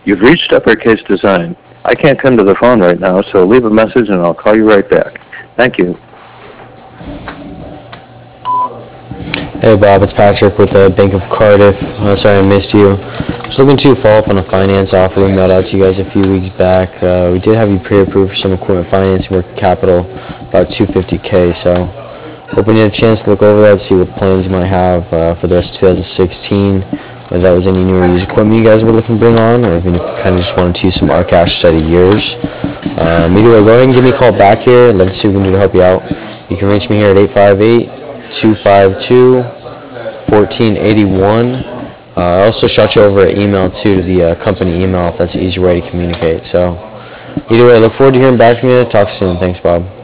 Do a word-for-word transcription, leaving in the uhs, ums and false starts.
You've reached Uppercase Design. I can't come to the phone right now, so leave a message and I'll call you right back. Thank you. Hey Bob, it's Patrick with the Bank of Cardiff. Uh, sorry I missed you. Just looking to follow up on a finance offer we mailed out to you guys a few weeks back. Uh, we did have you pre-approved for some equipment financing working capital, about two hundred fifty K. So hoping you had a chance to look over that, see what plans you might have uh, for the rest of two thousand sixteen. Whether that was any new or used equipment you guys were looking to bring on, or even if you kind of just wanted to use some our cash steady years. Um, either way, go ahead and give me a call back here. I'd love to see what we can do to help you out. You can reach me here at eight five eight, two five two, one four eight one. Uh, I also shot you over an email too to the uh, company email if that's an easier way to communicate. So either way, I look forward to hearing back from you. Talk soon. Thanks, Bob.